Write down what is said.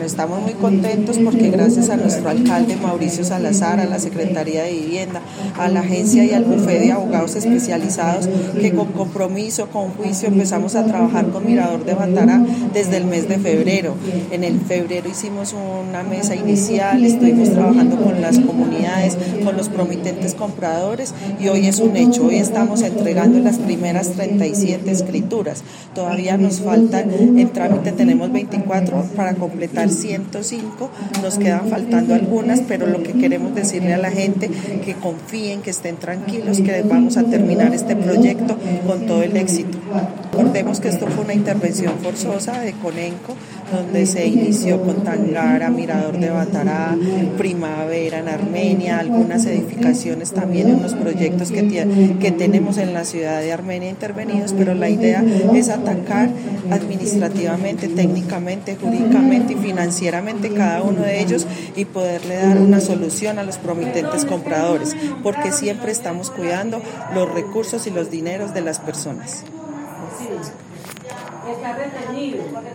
estamos muy contentos porque gracias a nuestro alcalde Mauricio Salazar, a la Secretaría de Vivienda, a la agencia y al bufete de abogados especializados que con compromiso, con juicio empezamos a trabajar con Mirador de Batará desde el mes de febrero. En el febrero hicimos una mesa inicial, estuvimos trabajando con las comunidades, con los promitentes compradores y hoy es un hecho, hoy estamos entregando las primeras 37 escrituras. Todavía nos faltan, en trámite tenemos 24 para completar 105, nos quedan faltando algunas, pero lo que queremos decirle a la gente que confíen, que estén tranquilos, que vamos a terminar este proyecto con todo el éxito. Recordemos que esto fue una intervención forzosa de Conenco, donde se inició con Tangara, Mirador de Batará, Primavera en Armenia, algunas edificaciones también en los proyectos que tenemos en la ciudad de Armenia intervenidos, pero la idea es atacar administrativamente, técnicamente, jurídicamente y financieramente cada uno de ellos y poderle dar una solución a los promitentes compradores, porque siempre estamos cuidando los recursos y los dineros de las personas. Está retenido.